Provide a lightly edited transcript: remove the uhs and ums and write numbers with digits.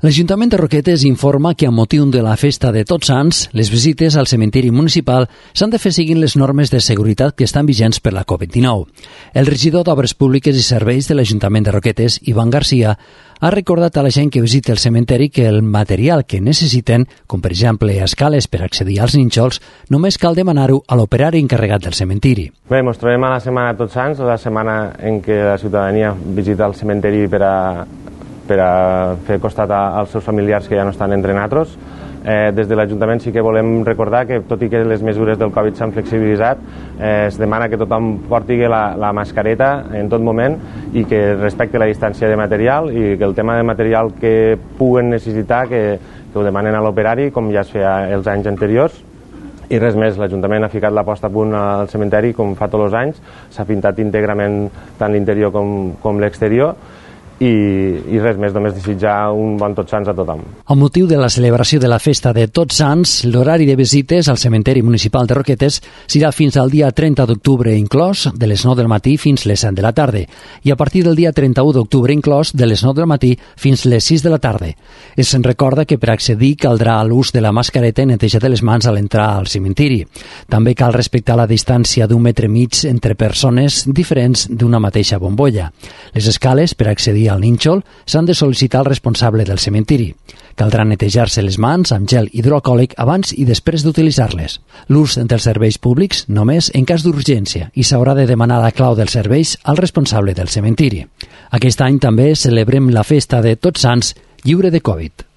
L'Ajuntament de Roquetes informa que, amb motiu de la festa de Tots Sants, les visites al cementiri municipal s'han de fer seguint les normes de seguretat que estan vigents per la Covid-19. El regidor d'Obres Públiques i Serveis de l'Ajuntament de Roquetes, Ivan Garcia, ha recordat a la gent que visita el cementeri que el material que necessiten, com per exemple escales per accedir als nínxols, només cal demanar-ho a l'operari encarregat del cementiri. Bé, ens trobem a la setmana de Tots Sants, la setmana en què la ciutadania visita el cementeri per a fer costat als seus familiars que ja no estan entre nosaltres. Des de l'Ajuntament sí que volem recordar que, tot i que les mesures del Covid s'han flexibilitzat, es demana que tothom porti la mascareta en tot moment i que respecte la distància de material, i que el tema de material que puguen necessitar que ho demanen a l'operari, com ja es feia els anys anteriors. I res més, l'Ajuntament ha ficat la posta a punt al cementeri com fa tots els anys, s'ha pintat íntegrament tant l'interior com l'exterior, i res més, només desitjar un bon Tots Sants a tothom. Amb motiu de la celebració de la festa de Tots Sants, l'horari de visites al cementeri municipal de Roquetes serà fins al dia 30 d'octubre inclòs, de les 9 del matí fins les 7 de la tarda, i a partir del dia 31 d'octubre inclòs, de les 9 del matí fins les 6 de la tarda. Es recorda que per accedir caldrà l'ús de la mascareta i netejar de les mans a l'entrar al cementiri. També cal respectar la distància d'1,5 metre entre persones diferents d'una mateixa bombolla. Les escales per accedir al nínxol s'han de sol·licitar al responsable del cementiri. Caldrà netejar-se les mans amb gel hidroalcohòlic abans i després d'utilitzar-les. L'ús dels serveis públics només en cas d'urgència i s'haurà de demanar la clau dels serveis al responsable del cementiri. Aquest any també celebrem la festa de Tots Sants lliure de Covid.